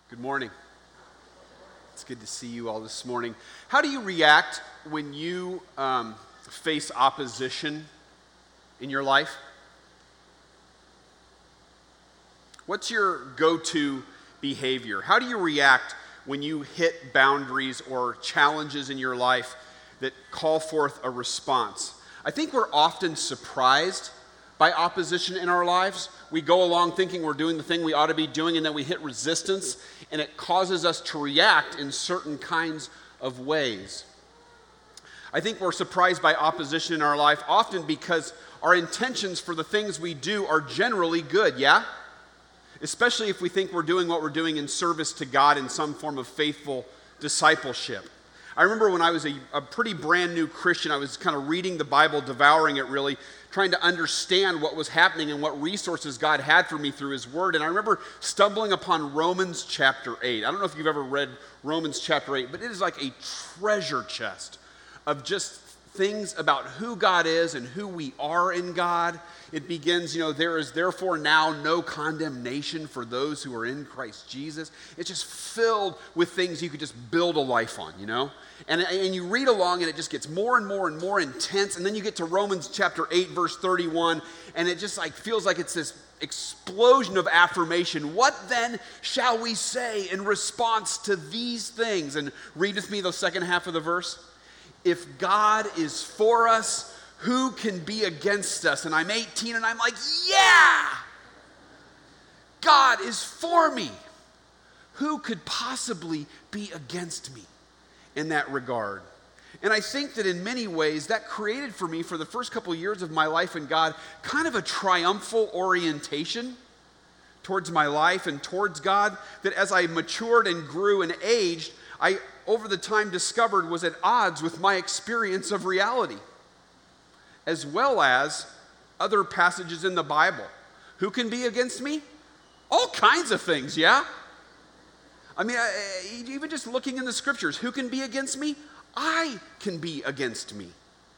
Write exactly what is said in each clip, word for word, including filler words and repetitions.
Good morning. It's good to see you all this morning. How do you react when you um, face opposition in your life? What's your go-to behavior? How do you react when you hit boundaries or challenges in your life that call forth a response? I think we're often surprised by opposition in our lives. We go along thinking we're doing the thing we ought to be doing, and then we hit resistance, and it causes us to react in certain kinds of ways. I think we're surprised by opposition in our life often because our intentions for the things we do are generally good, yeah? Especially if we think we're doing what we're doing in service to God in some form of faithful discipleship. I remember when I was a, a pretty brand new Christian, I was kind of reading the Bible, devouring it really, trying to understand what was happening and what resources God had for me through His Word. And I remember stumbling upon Romans chapter eight. I don't know if you've ever read Romans chapter eight, but it is like a treasure chest of just things about who God is and who we are in God. It begins, you know, there is therefore now no condemnation for those who are in Christ Jesus. It's just filled with things you could just build a life on, you know? And, and you read along and it just gets more and more and more intense. And then you get to Romans chapter eight, verse thirty-one, and it just like feels like it's this explosion of affirmation. What then shall we say in response to these things? And read with me the second half of the verse. If God is for us, who can be against us? And I'm eighteen and I'm like, yeah! God is for me. Who could possibly be against me in that regard? And I think that in many ways that created for me for the first couple of years of my life in God kind of a triumphal orientation towards my life and towards God that as I matured and grew and aged, I over the time discovered was at odds with my experience of reality, as well as other passages in the Bible. Who can be against me? All kinds of things, yeah? I mean, I, even just looking in the scriptures, who can be against me? I can be against me.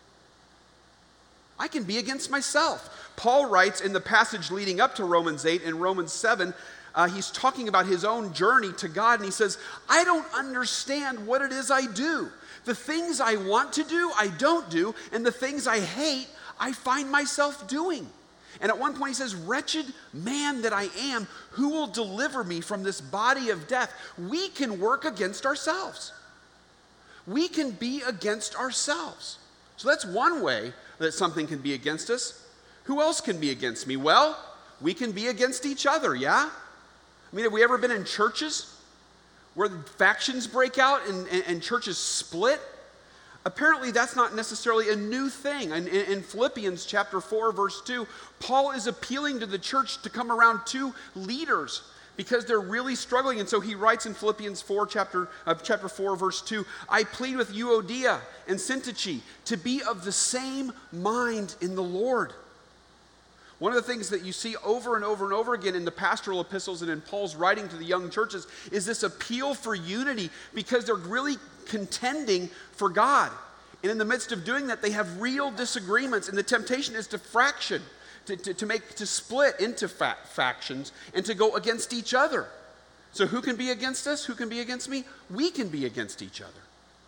I can be against myself. Paul writes in the passage leading up to Romans eight and Romans seven, Uh, he's talking about his own journey to God, and he says, I don't understand what it is I do. The things I want to do, I don't do, and the things I hate, I find myself doing. And at one point he says, wretched man that I am, who will deliver me from this body of death? We can work against ourselves. We can be against ourselves. So that's one way that something can be against us. Who else can be against me? Well, we can be against each other, yeah? I mean, have we ever been in churches where factions break out and, and, and churches split? Apparently, that's not necessarily a new thing. In, in Philippians chapter four, verse two, Paul is appealing to the church to come around two leaders because they're really struggling. And so he writes in Philippians four, chapter, uh, chapter four, verse two, I plead with Euodia and Syntyche to be of the same mind in the Lord. One of the things that you see over and over and over again in the pastoral epistles and in Paul's writing to the young churches is this appeal for unity because they're really contending for God. And in the midst of doing that, they have real disagreements, and the temptation is to fraction, to, to, to make to split into fa- factions and to go against each other. So who can be against us? Who can be against me? We can be against each other.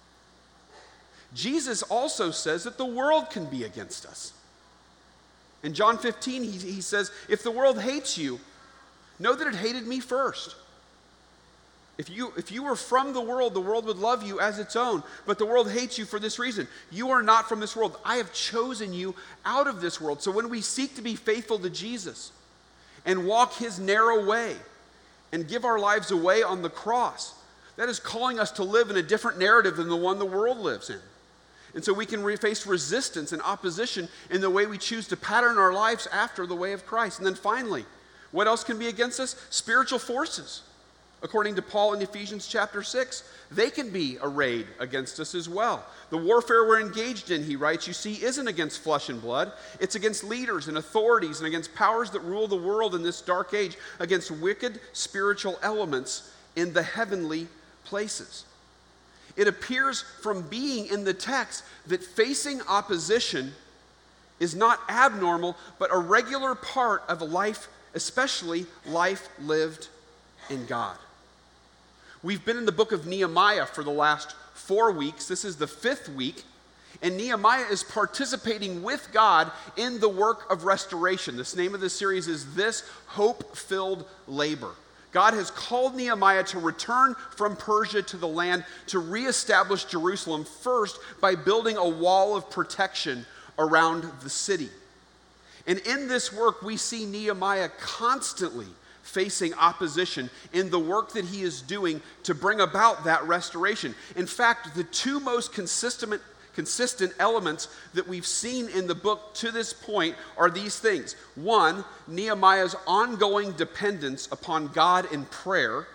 Jesus also says that the world can be against us. In John fifteen, he, he says, if the world hates you, know that it hated me first. If you, if you were from the world, the world would love you as its own. But the world hates you for this reason. You are not from this world. I have chosen you out of this world. So when we seek to be faithful to Jesus and walk His narrow way and give our lives away on the cross, that is calling us to live in a different narrative than the one the world lives in. And so we can re- face resistance and opposition in the way we choose to pattern our lives after the way of Christ. And then finally, what else can be against us? Spiritual forces. According to Paul in Ephesians chapter six, they can be arrayed against us as well. The warfare we're engaged in, he writes, you see, isn't against flesh and blood. It's against leaders and authorities and against powers that rule the world in this dark age, against wicked spiritual elements in the heavenly places. It appears from being in the text that facing opposition is not abnormal, but a regular part of life, especially life lived in God. We've been in the book of Nehemiah for the last four weeks. This is the fifth week. And Nehemiah is participating with God in the work of restoration. The name of this series is This Hope-Filled Labor. God has called Nehemiah to return from Persia to the land to reestablish Jerusalem first by building a wall of protection around the city. And in this work, we see Nehemiah constantly facing opposition in the work that he is doing to bring about that restoration. In fact, the two most consistent consistent elements that we've seen in the book to this point are these things. One, Nehemiah's ongoing dependence upon God in prayer.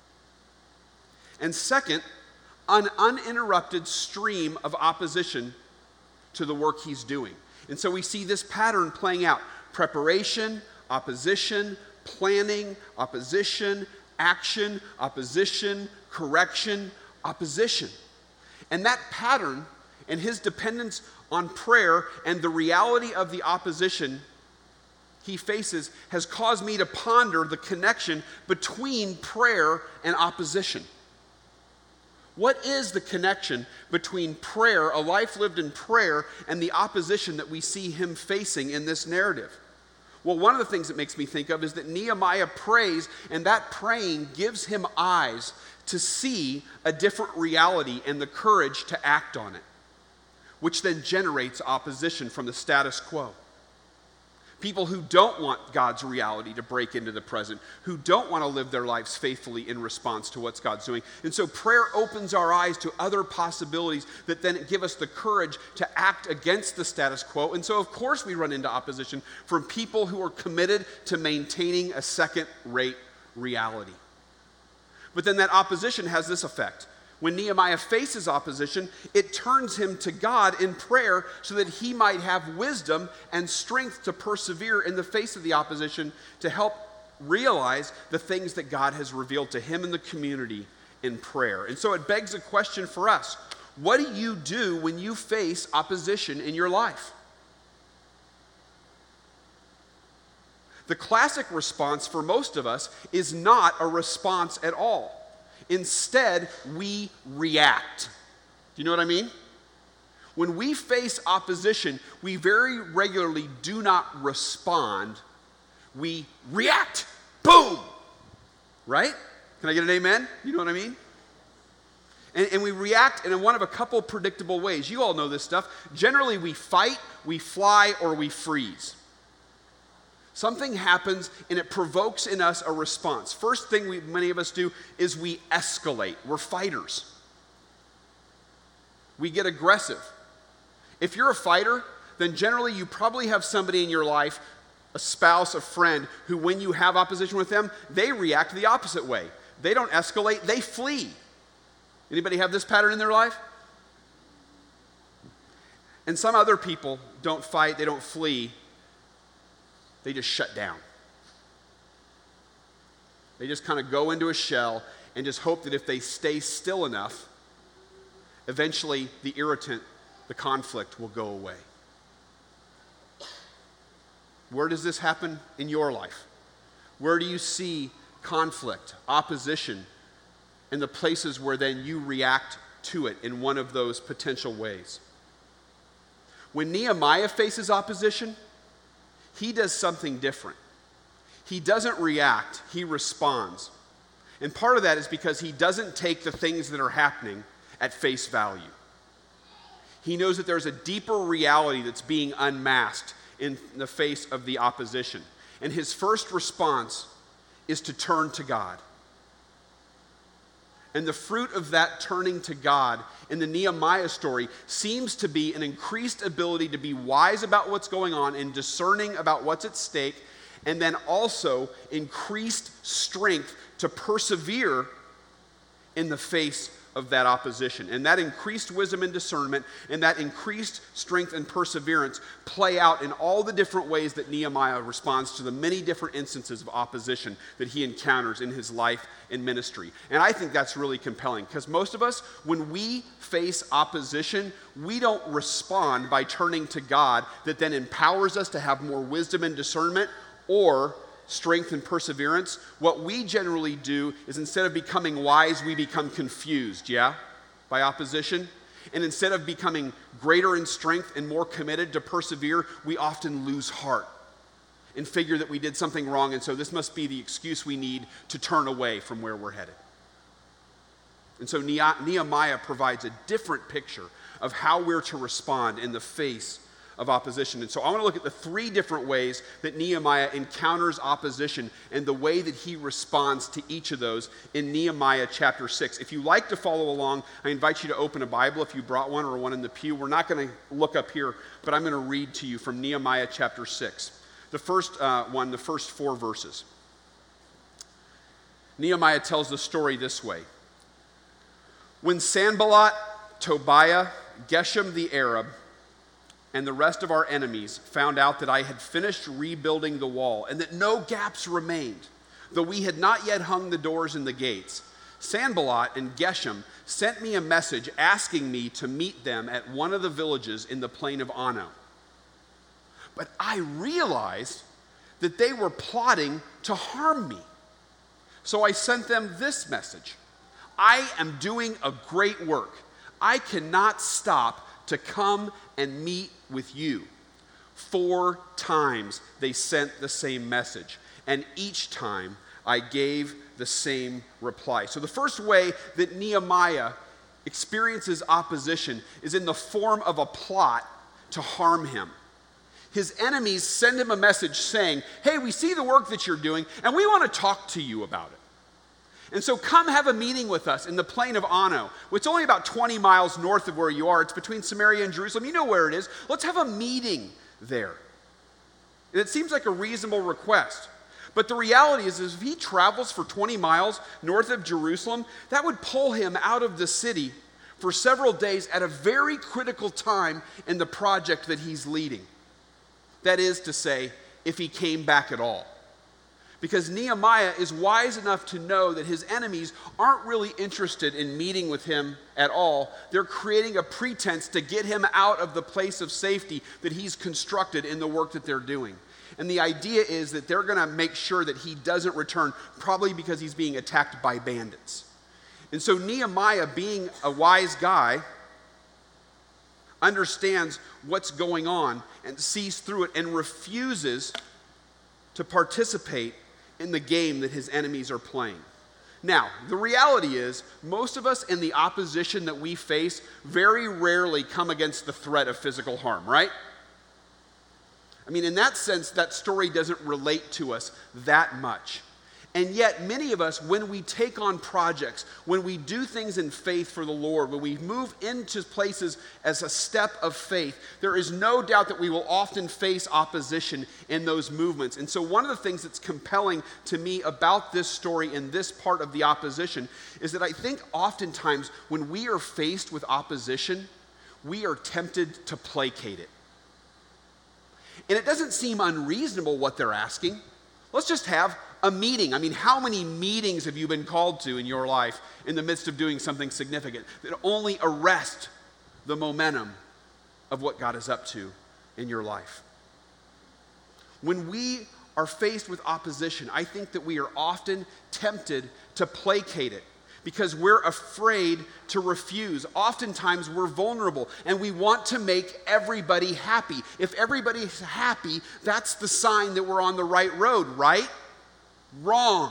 And second, an uninterrupted stream of opposition to the work he's doing. And so we see this pattern playing out. Preparation, opposition, planning, opposition, action, opposition, correction, opposition. And that pattern and his dependence on prayer and the reality of the opposition he faces has caused me to ponder the connection between prayer and opposition. What is the connection between prayer, a life lived in prayer, and the opposition that we see him facing in this narrative? Well, one of the things that makes me think of is that Nehemiah prays, and that praying gives him eyes to see a different reality and the courage to act on it, which then generates opposition from the status quo. People who don't want God's reality to break into the present, who don't want to live their lives faithfully in response to what God's doing. And so prayer opens our eyes to other possibilities that then give us the courage to act against the status quo. And so, of course, we run into opposition from people who are committed to maintaining a second-rate reality. But then that opposition has this effect. When Nehemiah faces opposition, it turns him to God in prayer so that he might have wisdom and strength to persevere in the face of the opposition to help realize the things that God has revealed to him and the community in prayer. And so it begs a question for us. What do you do when you face opposition in your life? The classic response for most of us is not a response at all. Instead, we react. Do you know what I mean? When we face opposition, we very regularly do not respond. We react. Boom! Right? Can I get an amen? You know what I mean? And, and we react in one of a couple predictable ways. You all know this stuff. Generally, we fight, we fly, or we freeze. Something happens and it provokes in us a response. First thing we, many of us do is we escalate. We're fighters. We get aggressive. If you're a fighter, then generally you probably have somebody in your life, a spouse, a friend, who when you have opposition with them, they react the opposite way. They don't escalate, they flee. Anybody have this pattern in their life? And some other people don't fight, they don't flee. They just shut down. They just kind of go into a shell and just hope that if they stay still enough, eventually the irritant, the conflict will go away. Where does this happen in your life? Where do you see conflict, opposition, and the places where then you react to it in one of those potential ways? When Nehemiah faces opposition, he does something different. He doesn't react, he responds. And part of that is because he doesn't take the things that are happening at face value. He knows that there's a deeper reality that's being unmasked in the face of the opposition. And his first response is to turn to God. And the fruit of that turning to God in the Nehemiah story seems to be an increased ability to be wise about what's going on and discerning about what's at stake, and then also increased strength to persevere in the face of that opposition. And that increased wisdom and discernment and that increased strength and perseverance play out in all the different ways that Nehemiah responds to the many different instances of opposition that he encounters in his life and ministry. And I think that's really compelling because most of us, when we face opposition, we don't respond by turning to God that then empowers us to have more wisdom and discernment or strength and perseverance, what we generally do is instead of becoming wise, we become confused, yeah, by opposition. And instead of becoming greater in strength and more committed to persevere, we often lose heart and figure that we did something wrong, and so this must be the excuse we need to turn away from where we're headed. And so Nehemiah provides a different picture of how we're to respond in the face of opposition. And so I want to look at the three different ways that Nehemiah encounters opposition and the way that he responds to each of those in Nehemiah chapter six. If you like to follow along, I invite you to open a Bible if you brought one or one in the pew. We're not going to look up here, but I'm going to read to you from Nehemiah chapter six. The first uh, one, the first four verses. Nehemiah tells the story this way. When Sanballat, Tobiah, Geshem the Arab, and the rest of our enemies found out that I had finished rebuilding the wall and that no gaps remained, though we had not yet hung the doors and the gates, Sanballat and Geshem sent me a message asking me to meet them at one of the villages in the plain of Ono. But I realized that they were plotting to harm me. So I sent them this message. I am doing a great work. I cannot stop to come and meet with you. Four times they sent the same message, and each time I gave the same reply. So the first way that Nehemiah experiences opposition is in the form of a plot to harm him. His enemies send him a message saying, hey, we see the work that you're doing, and we want to talk to you about it. And so come have a meeting with us in the plain of Ono. It's only about twenty miles north of where you are. It's between Samaria and Jerusalem. You know where it is. Let's have a meeting there. And it seems like a reasonable request. But the reality is, is if he travels for twenty miles north of Jerusalem, that would pull him out of the city for several days at a very critical time in the project that he's leading. That is to say, if he came back at all. Because Nehemiah is wise enough to know that his enemies aren't really interested in meeting with him at all. They're creating a pretense to get him out of the place of safety that he's constructed in the work that they're doing. And the idea is that they're going to make sure that he doesn't return, probably because he's being attacked by bandits. And so Nehemiah, being a wise guy, understands what's going on and sees through it and refuses to participate in the game that his enemies are playing. Now, the reality is, most of us in the opposition that we face very rarely come against the threat of physical harm, right? I mean, in that sense, that story doesn't relate to us that much. And yet, many of us, when we take on projects, when we do things in faith for the Lord, when we move into places as a step of faith, there is no doubt that we will often face opposition in those movements. And so one of the things that's compelling to me about this story and this part of the opposition is that I think oftentimes when we are faced with opposition, we are tempted to placate it. And it doesn't seem unreasonable what they're asking. Let's just have a meeting. I mean, how many meetings have you been called to in your life in the midst of doing something significant that only arrest the momentum of what God is up to in your life? When we are faced with opposition, I think that we are often tempted to placate it because we're afraid to refuse. Oftentimes we're vulnerable and we want to make everybody happy. If everybody's happy, that's the sign that we're on the right road, right? Wrong.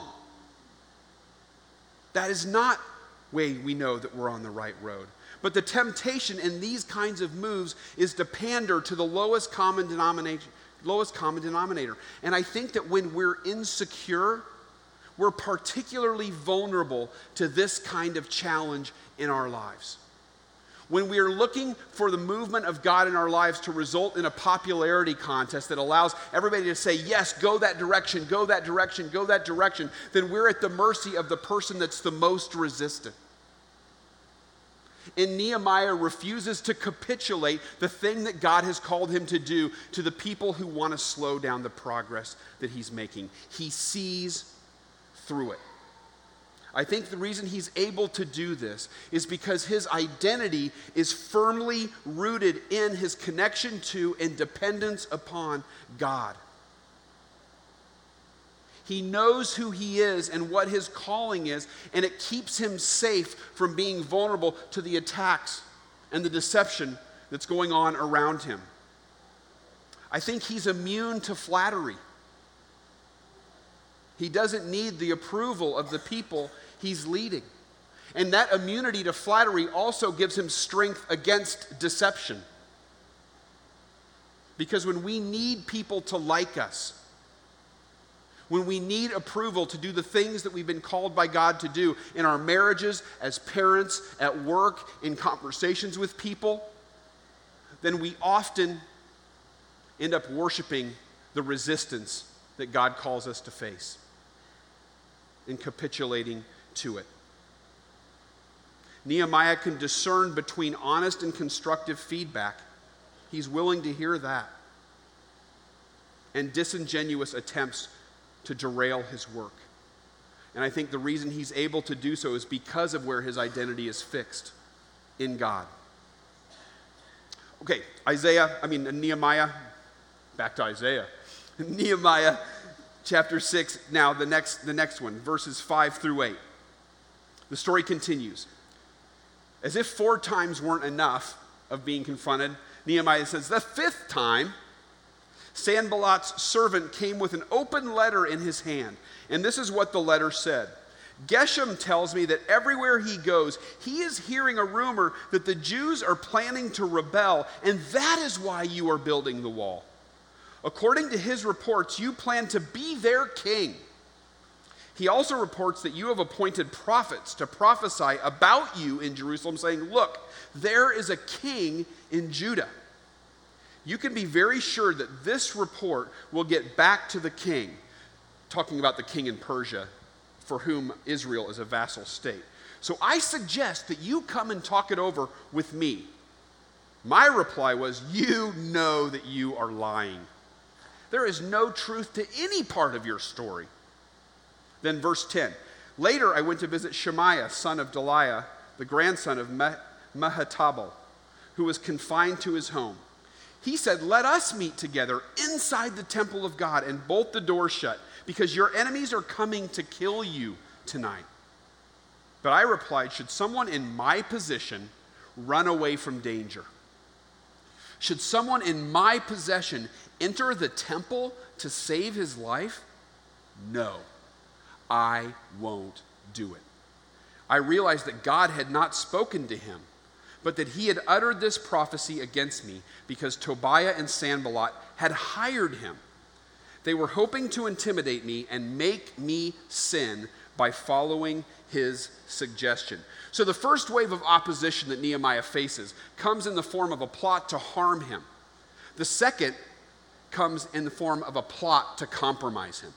That is not the way we know that we're on the right road. But the temptation in these kinds of moves is to pander to the lowest common denominator, lowest common denominator. And I think that when we're insecure, we're particularly vulnerable to this kind of challenge in our lives. When we are looking for the movement of God in our lives to result in a popularity contest that allows everybody to say, yes, go that direction, go that direction, go that direction, then we're at the mercy of the person that's the most resistant. And Nehemiah refuses to capitulate the thing that God has called him to do to the people who want to slow down the progress that he's making. He sees through it. I think the reason he's able to do this is because his identity is firmly rooted in his connection to and dependence upon God. He knows who he is and what his calling is, and it keeps him safe from being vulnerable to the attacks and the deception that's going on around him. I think he's immune to flattery. He doesn't need the approval of the people he's leading. And that immunity to flattery also gives him strength against deception. Because when we need people to like us, when we need approval to do the things that we've been called by God to do in our marriages, as parents, at work, in conversations with people, then we often end up worshiping the resistance that God calls us to face and capitulating to it. Nehemiah can discern between honest and constructive feedback. He's willing to hear that. And disingenuous attempts to derail his work. And I think the reason he's able to do so is because of where his identity is fixed in God. Okay, Isaiah, I mean Nehemiah, back to Isaiah. Nehemiah chapter six, now the next, the next one, verses five through eight. The story continues. As if four times weren't enough of being confronted, Nehemiah says, the fifth time, Sanballat's servant came with an open letter in his hand. And this is what the letter said. Geshem tells me that everywhere he goes, he is hearing a rumor that the Jews are planning to rebel, and that is why you are building the wall. According to his reports, you plan to be their king. He also reports that you have appointed prophets to prophesy about you in Jerusalem, saying, look, there is a king in Judah. You can be very sure that this report will get back to the king, talking about the king in Persia, for whom Israel is a vassal state. So I suggest that you come and talk it over with me. My reply was, you know that you are lying. There is no truth to any part of your story. Then verse ten. Later I went to visit Shemaiah, son of Delaiah, the grandson of Mehetabel, who was confined to his home. He said, let us meet together inside the temple of God and bolt the door shut, because your enemies are coming to kill you tonight. But I replied, should someone in my position run away from danger? Should someone in my possession enter the temple to save his life? No, I won't do it. I realized that God had not spoken to him, but that he had uttered this prophecy against me because Tobiah and Sanballat had hired him. They were hoping to intimidate me and make me sin by following his suggestion. So the first wave of opposition that Nehemiah faces comes in the form of a plot to harm him. The second comes in the form of a plot to compromise him.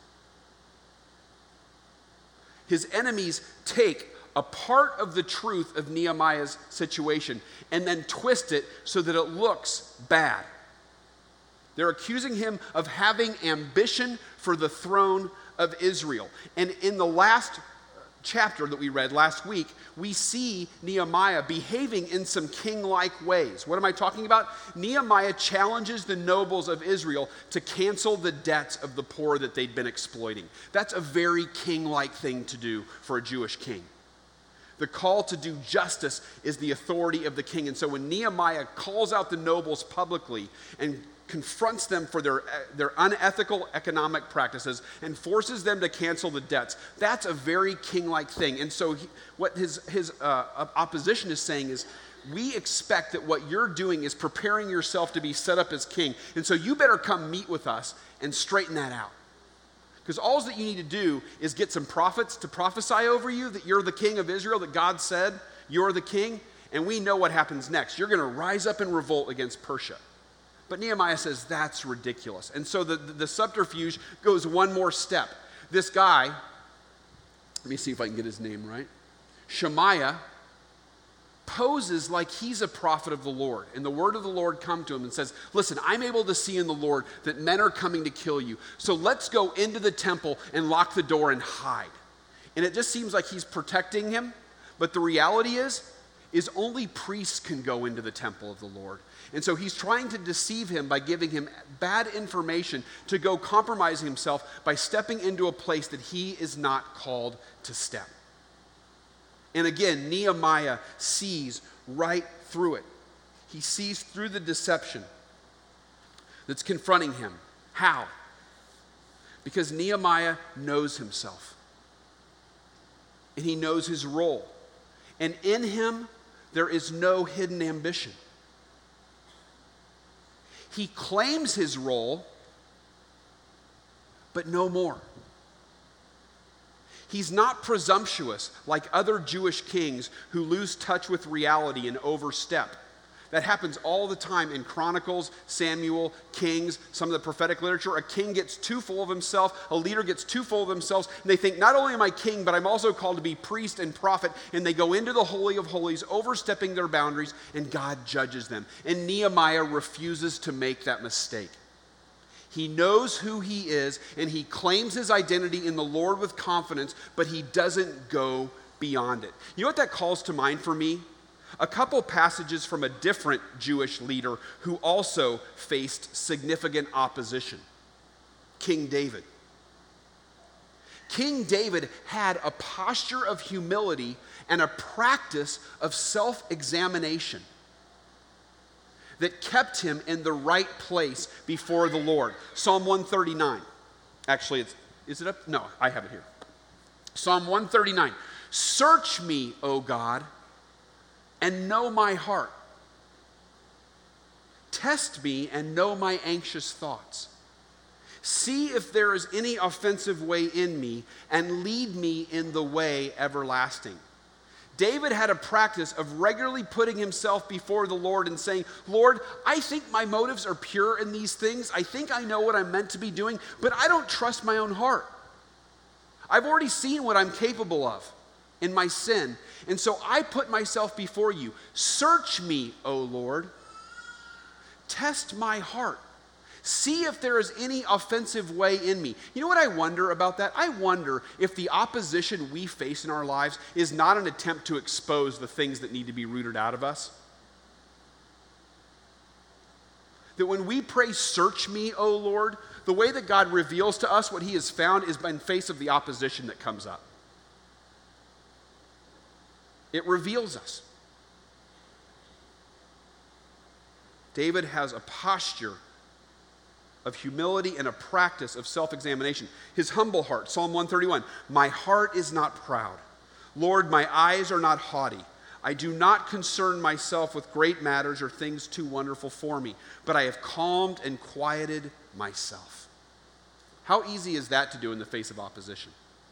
His enemies take a part of the truth of Nehemiah's situation and then twist it so that it looks bad. They're accusing him of having ambition for the throne of Israel. And in the last chapter that we read last week, we see Nehemiah behaving in some king-like ways. What am I talking about? Nehemiah challenges the nobles of Israel to cancel the debts of the poor that they'd been exploiting. That's a very king-like thing to do for a Jewish king. The call to do justice is the authority of the king. And so when Nehemiah calls out the nobles publicly and confronts them for their, their unethical economic practices and forces them to cancel the debts, that's a very king-like thing. And so he, what his, his uh, opposition is saying is, we expect that what you're doing is preparing yourself to be set up as king. And so you better come meet with us and straighten that out. Because all that you need to do is get some prophets to prophesy over you that you're the king of Israel, that God said you're the king, and we know what happens next. You're going to rise up and revolt against Persia. But Nehemiah says that's ridiculous. And so the, the, the subterfuge goes one more step. This guy, let me see if I can get his name right, Shemaiah, poses like he's a prophet of the Lord. And the word of the Lord come to him and says, listen, I'm able to see in the Lord that men are coming to kill you. So let's go into the temple and lock the door and hide. And it just seems like he's protecting him. But the reality is, is only priests can go into the temple of the Lord. And so he's trying to deceive him by giving him bad information to go compromise himself by stepping into a place that he is not called to step. And again, Nehemiah sees right through it. He sees through the deception that's confronting him. How? Because Nehemiah knows himself. And he knows his role. And in him, there is no hidden ambition. He claims his role, but no more. He's not presumptuous like other Jewish kings who lose touch with reality and overstep. That happens all the time in Chronicles, Samuel, Kings, some of the prophetic literature. A king gets too full of himself, a leader gets too full of themselves, and they think, not only am I king, but I'm also called to be priest and prophet, and they go into the Holy of Holies, overstepping their boundaries, and God judges them. And Nehemiah refuses to make that mistake. He knows who he is, and he claims his identity in the Lord with confidence, but he doesn't go beyond it. You know what that calls to mind for me? A couple passages from a different Jewish leader who also faced significant opposition. King David. King David had a posture of humility and a practice of self-examination that kept him in the right place before the Lord. Psalm one thirty-nine. Actually, it's, is it up? No, I have it here. Psalm one thirty-nine. Search me, O God, and know my heart. Test me and know my anxious thoughts. See if there is any offensive way in me, and lead me in the way everlasting. David had a practice of regularly putting himself before the Lord and saying, Lord, I think my motives are pure in these things. I think I know what I'm meant to be doing, but I don't trust my own heart. I've already seen what I'm capable of in my sin, and so I put myself before you. Search me, O Lord. Test my heart. See if there is any offensive way in me. You know what I wonder about that? I wonder if the opposition we face in our lives is not an attempt to expose the things that need to be rooted out of us. That when we pray, search me, O Lord, the way that God reveals to us what he has found is in face of the opposition that comes up. It reveals us. David has a posture of humility and a practice of self-examination. His humble heart, Psalm one thirty-one, my heart is not proud. Lord, my eyes are not haughty. I do not concern myself with great matters or things too wonderful for me, but I have calmed and quieted myself. How easy is that to do in the face of opposition?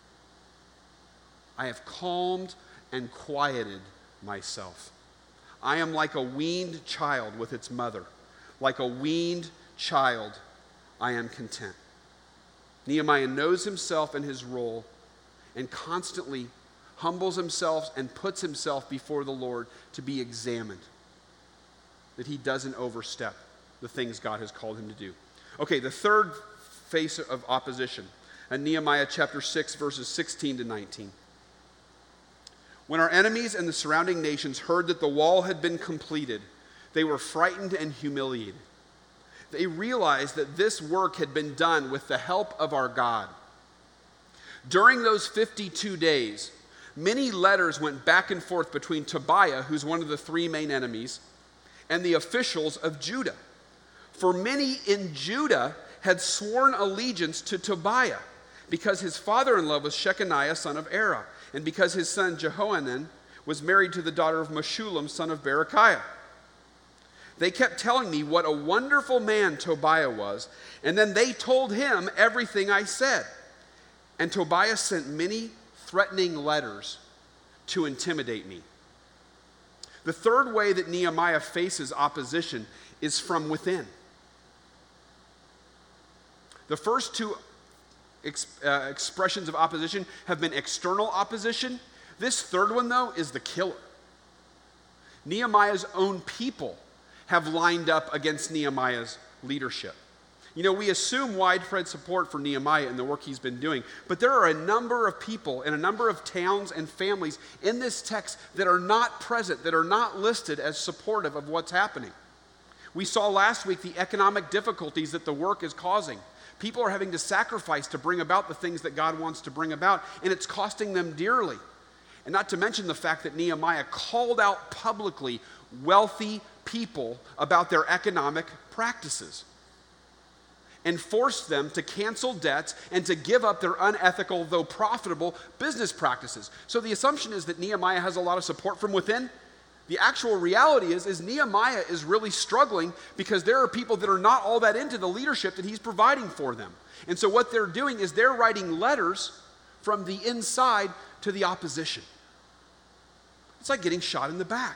I have calmed and quieted myself. I am like a weaned child with its mother. Like a weaned child, I am content. Nehemiah knows himself and his role and constantly humbles himself and puts himself before the Lord to be examined, that he doesn't overstep the things God has called him to do. Okay, the third face of opposition, in Nehemiah chapter six, verses sixteen to nineteen. When our enemies and the surrounding nations heard that the wall had been completed, they were frightened and humiliated. They realized that this work had been done with the help of our God. During those fifty-two days, many letters went back and forth between Tobiah, who's one of the three main enemies, and the officials of Judah. For many in Judah had sworn allegiance to Tobiah because his father-in-law was Shechaniah, son of Erah, and because his son Jehohanan was married to the daughter of Meshullam, son of Berechiah. They kept telling me what a wonderful man Tobiah was, and then they told him everything I said. And Tobiah sent many threatening letters to intimidate me. The third way that Nehemiah faces opposition is from within. The first two ex- uh, expressions of opposition have been external opposition. This third one, though, is the killer. Nehemiah's own people have lined up against Nehemiah's leadership. You know, we assume widespread support for Nehemiah and the work he's been doing, but there are a number of people and a number of towns and families in this text that are not present, that are not listed as supportive of what's happening. We saw last week the economic difficulties that the work is causing. People are having to sacrifice to bring about the things that God wants to bring about, and it's costing them dearly. And not to mention the fact that Nehemiah called out publicly wealthy people about their economic practices and forced them to cancel debts and to give up their unethical, though profitable, business practices. So the assumption is that Nehemiah has a lot of support from within. The actual reality is, is Nehemiah is really struggling because there are people that are not all that into the leadership that he's providing for them. And so what they're doing is they're writing letters from the inside to the opposition. It's like getting shot in the back.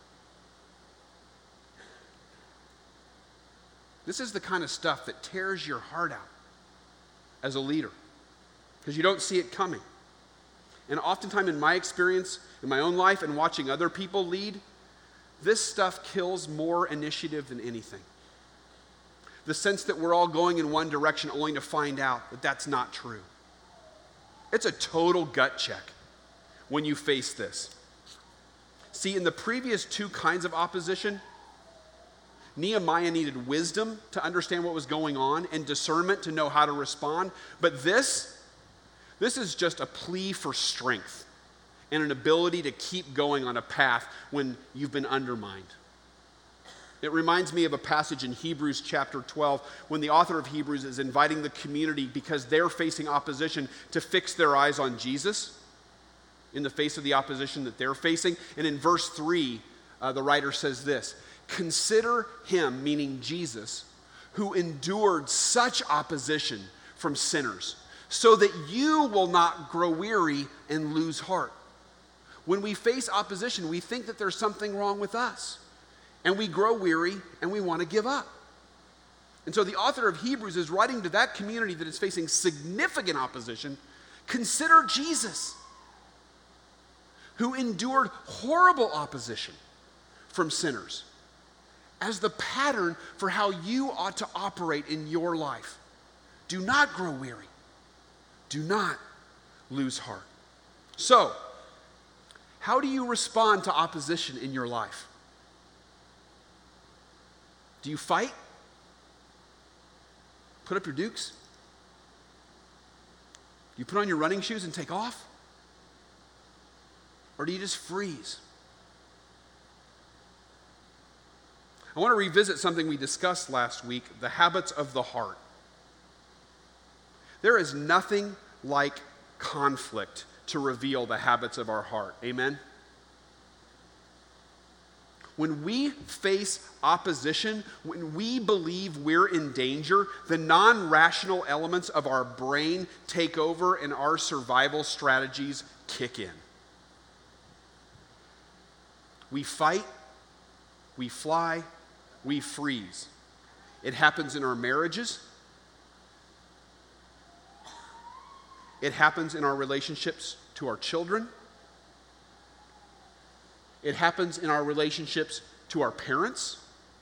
This is the kind of stuff that tears your heart out as a leader because you don't see it coming. And oftentimes in my experience, in my own life and watching other people lead, this stuff kills more initiative than anything. The sense that we're all going in one direction only to find out that that's not true. It's a total gut check when you face this. See, in the previous two kinds of opposition, Nehemiah needed wisdom to understand what was going on and discernment to know how to respond. But this, this is just a plea for strength and an ability to keep going on a path when you've been undermined. It reminds me of a passage in Hebrews chapter twelve when the author of Hebrews is inviting the community because they're facing opposition to fix their eyes on Jesus in the face of the opposition that they're facing. And in verse three, uh, the writer says this, "Consider him," meaning Jesus, "who endured such opposition from sinners, so that you will not grow weary and lose heart." When we face opposition, we think that there's something wrong with us, and we grow weary and we want to give up. And so the author of Hebrews is writing to that community that is facing significant opposition, consider Jesus, who endured horrible opposition from sinners, as the pattern for how you ought to operate in your life. Do not grow weary. Do not lose heart. So, how do you respond to opposition in your life? Do you fight? Put up your dukes? Do you put on your running shoes and take off? Or do you just freeze? I want to revisit something we discussed last week, the habits of the heart. There is nothing like conflict to reveal the habits of our heart. Amen? When we face opposition, when we believe we're in danger, the non-rational elements of our brain take over and our survival strategies kick in. We fight, we fly, we freeze. It happens in our marriages. It happens in our relationships to our children. It happens in our relationships to our parents.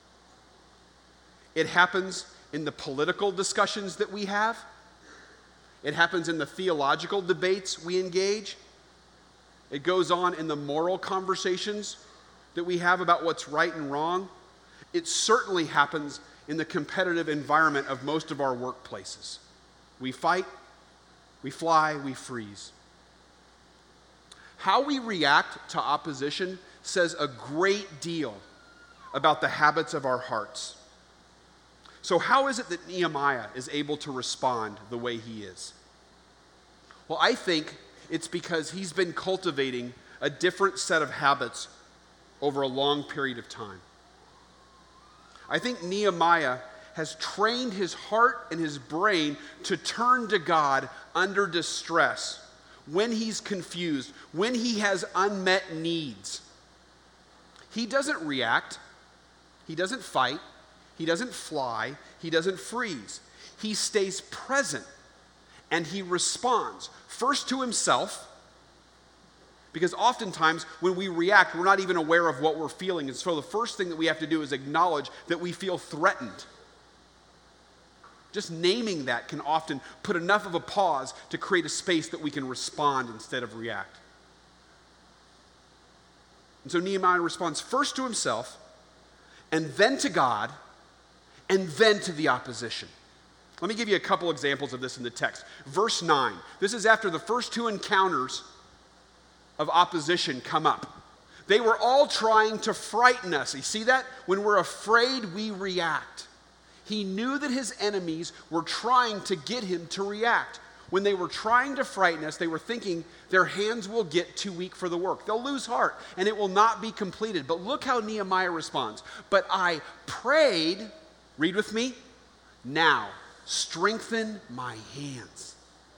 It happens in the political discussions that we have. It happens in the theological debates we engage. It goes on in the moral conversations that we have about what's right and wrong. It certainly happens in the competitive environment of most of our workplaces. We fight, we fly, we freeze. How we react to opposition says a great deal about the habits of our hearts. So how is it that Nehemiah is able to respond the way he is? Well, I think it's because he's been cultivating a different set of habits over a long period of time. I think Nehemiah has trained his heart and his brain to turn to God under distress, when he's confused, when he has unmet needs. He doesn't react, he doesn't fight, he doesn't fly, he doesn't freeze. He stays present and he responds, first to himself, because oftentimes when we react, we're not even aware of what we're feeling. And so the first thing that we have to do is acknowledge that we feel threatened. Just naming that can often put enough of a pause to create a space that we can respond instead of react. And so Nehemiah responds first to himself, and then to God, and then to the opposition. Let me give you a couple examples of this in the text. Verse nine. This is after the first two encounters of opposition come up. They were all trying to frighten us. You see that? When we're afraid, we react. He knew that his enemies were trying to get him to react. When they were trying to frighten us, they were thinking their hands will get too weak for the work. They'll lose heart and it will not be completed. But look how Nehemiah responds. But I prayed, read with me, now strengthen my hands.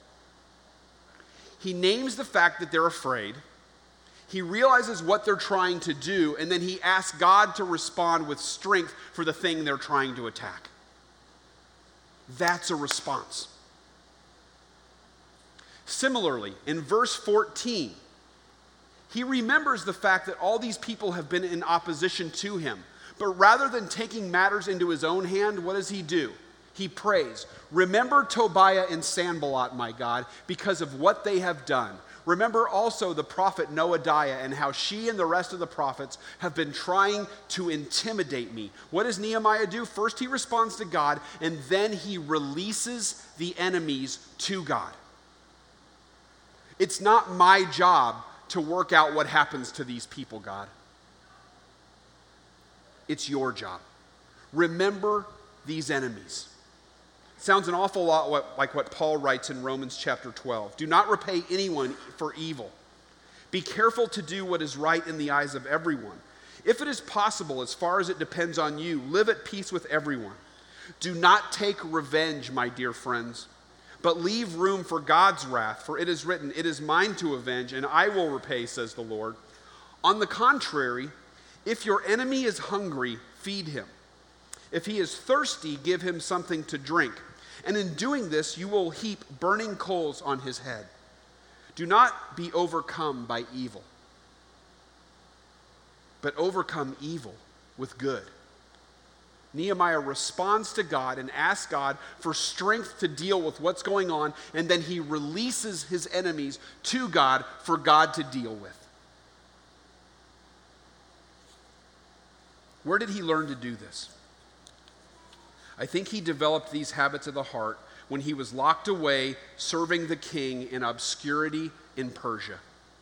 He names the fact that they're afraid. He realizes what they're trying to do, and then he asks God to respond with strength for the thing they're trying to attack. That's a response. Similarly, in verse fourteen, he remembers the fact that all these people have been in opposition to him. But rather than taking matters into his own hand, what does he do? He prays, remember Tobiah and Sanballat, my God, because of what they have done. Remember also the prophet Noadiah and how she and the rest of the prophets have been trying to intimidate me. What does Nehemiah do? First he responds to God, and then he releases the enemies to God. It's not my job to work out what happens to these people, God. It's your job. Remember these enemies. Sounds an awful lot like what Paul writes in Romans chapter twelve. Do not repay anyone for evil. Be careful to do what is right in the eyes of everyone. If it is possible, as far as it depends on you, live at peace with everyone. Do not take revenge, my dear friends, but leave room for God's wrath, for it is written, it is mine to avenge, and I will repay, says the Lord. On the contrary, if your enemy is hungry, feed him. If he is thirsty, give him something to drink. And in doing this, you will heap burning coals on his head. Do not be overcome by evil, but overcome evil with good. Nehemiah responds to God and asks God for strength to deal with what's going on, and then he releases his enemies to God for God to deal with. Where did he learn to do this? I think he developed these habits of the heart when he was locked away serving the king in obscurity in Persia.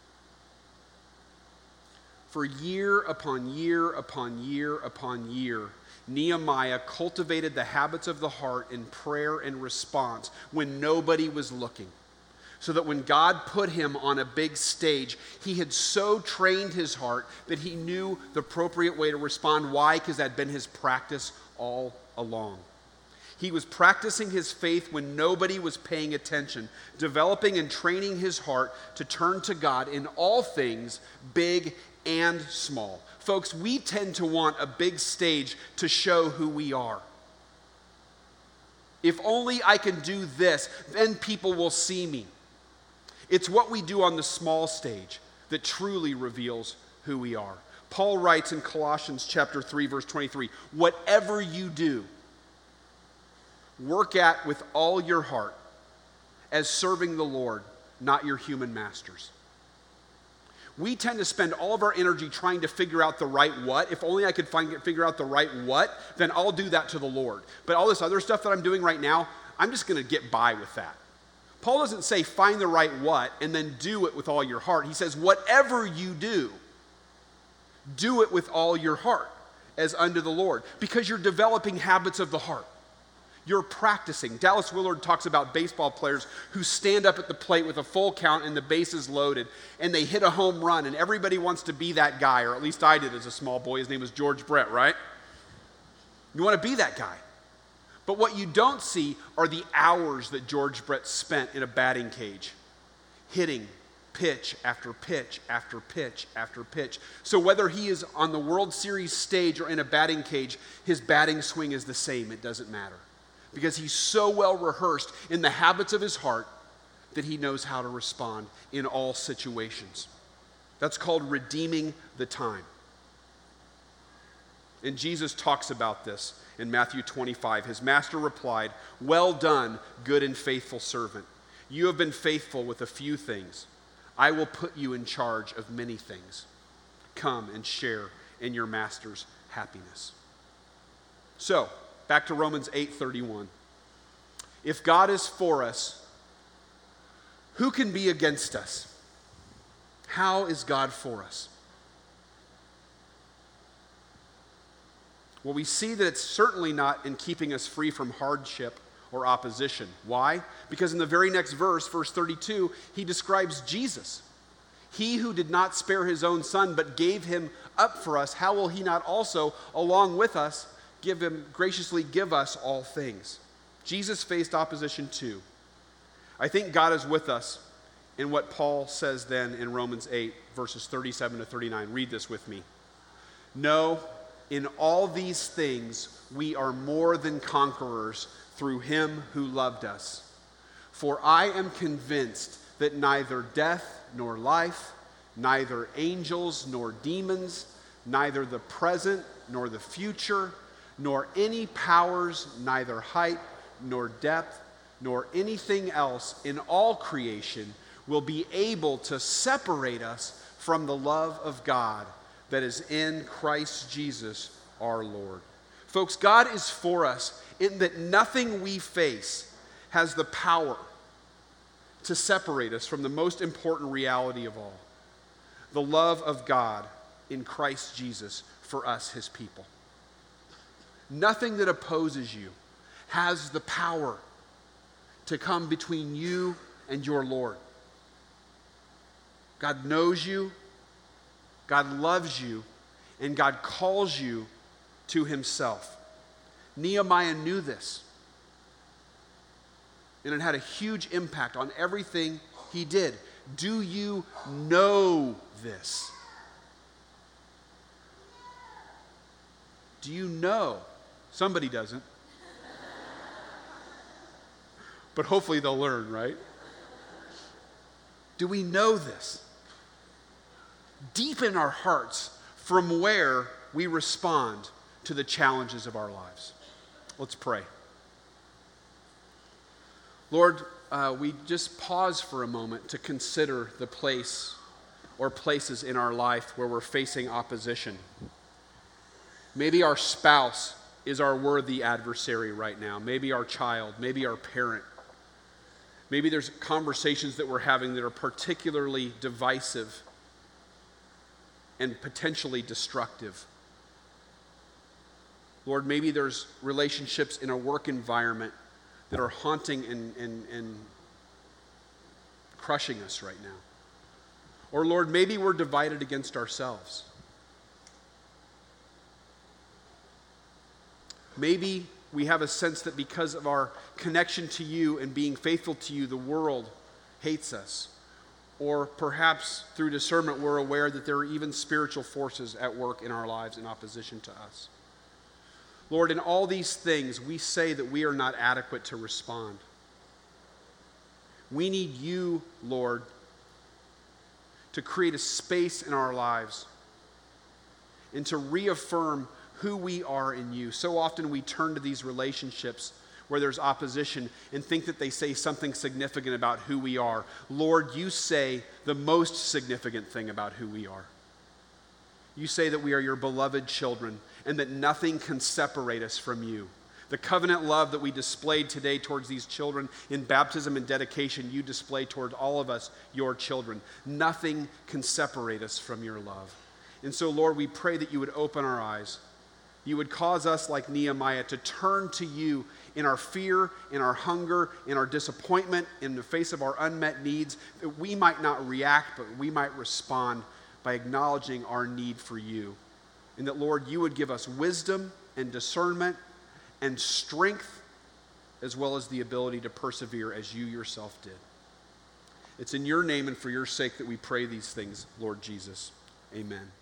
For year upon year upon year upon year, Nehemiah cultivated the habits of the heart in prayer and response when nobody was looking, so that when God put him on a big stage, he had so trained his heart that he knew the appropriate way to respond. Why? Because that had been his practice all along. He was practicing his faith when nobody was paying attention, developing and training his heart to turn to God in all things, big and small. Folks, we tend to want a big stage to show who we are. If only I can do this, then people will see me. It's what we do on the small stage that truly reveals who we are. Paul writes in Colossians chapter three, verse twenty-three, whatever you do, work at with all your heart as serving the Lord, not your human masters. We tend to spend all of our energy trying to figure out the right what. If only I could find figure out the right what, then I'll do that to the Lord. But all this other stuff that I'm doing right now, I'm just going to get by with that. Paul doesn't say find the right what and then do it with all your heart. He says whatever you do, do it with all your heart as unto the Lord, because you're developing habits of the heart. You're practicing. Dallas Willard talks about baseball players who stand up at the plate with a full count and the bases loaded, and they hit a home run, and everybody wants to be that guy, or at least I did as a small boy. His name was George Brett, right? You want to be that guy. But what you don't see are the hours that George Brett spent in a batting cage, hitting pitch after pitch after pitch after pitch. So whether he is on the World Series stage or in a batting cage, his batting swing is the same. It doesn't matter. Because he's so well rehearsed in the habits of his heart that he knows how to respond in all situations. That's called redeeming the time. And Jesus talks about this in Matthew twenty-five. His master replied, "Well done, good and faithful servant. You have been faithful with a few things. I will put you in charge of many things. Come and share in your master's happiness." So, back to Romans eight thirty-one. If God is for us, who can be against us? How is God for us? Well, we see that it's certainly not in keeping us free from hardship or opposition. Why? Because in the very next verse, verse thirty-two, he describes Jesus. He who did not spare his own son, but gave him up for us, how will he not also, along with us, give him graciously give us all things? Jesus faced opposition too. I think God is with us in what Paul says then in Romans eight, verses thirty-seven to thirty-nine. Read this with me. No, in all these things we are more than conquerors through him who loved us. For I am convinced that neither death nor life, neither angels nor demons, neither the present nor the future, nor any powers, neither height nor depth, nor anything else in all creation will be able to separate us from the love of God that is in Christ Jesus our Lord. Folks, God is for us in that nothing we face has the power to separate us from the most important reality of all, the love of God in Christ Jesus for us, his people. Nothing that opposes you has the power to come between you and your Lord. God knows you, God loves you, and God calls you to himself. Nehemiah knew this, and it had a huge impact on everything he did. Do you know this? Do you know? Somebody doesn't. But hopefully they'll learn, right? Do we know this? Deep in our hearts, from where we respond to the challenges of our lives. Let's pray. Lord, uh, we just pause for a moment to consider the place or places in our life where we're facing opposition. Maybe our spouse is our worthy adversary right now. Maybe our child, maybe our parent. Maybe there's conversations that we're having that are particularly divisive and potentially destructive. Lord, maybe there's relationships in a work environment that are haunting and, and, and crushing us right now. Or Lord, maybe we're divided against ourselves. Maybe we have a sense that because of our connection to you and being faithful to you, the world hates us. Or perhaps through discernment, we're aware that there are even spiritual forces at work in our lives in opposition to us. Lord, in all these things, we say that we are not adequate to respond. We need you, Lord, to create a space in our lives and to reaffirm who we are in you. So often we turn to these relationships where there's opposition and think that they say something significant about who we are. Lord, you say the most significant thing about who we are. You say that we are your beloved children and that nothing can separate us from you. The covenant love that we displayed today towards these children in baptism and dedication, you display toward all of us, your children. Nothing can separate us from your love. And so, Lord, we pray that you would open our eyes. You would cause us, like Nehemiah, to turn to you in our fear, in our hunger, in our disappointment, in the face of our unmet needs, that we might not react, but we might respond by acknowledging our need for you. And that, Lord, you would give us wisdom and discernment and strength, as well as the ability to persevere as you yourself did. It's in your name and for your sake that we pray these things, Lord Jesus. Amen.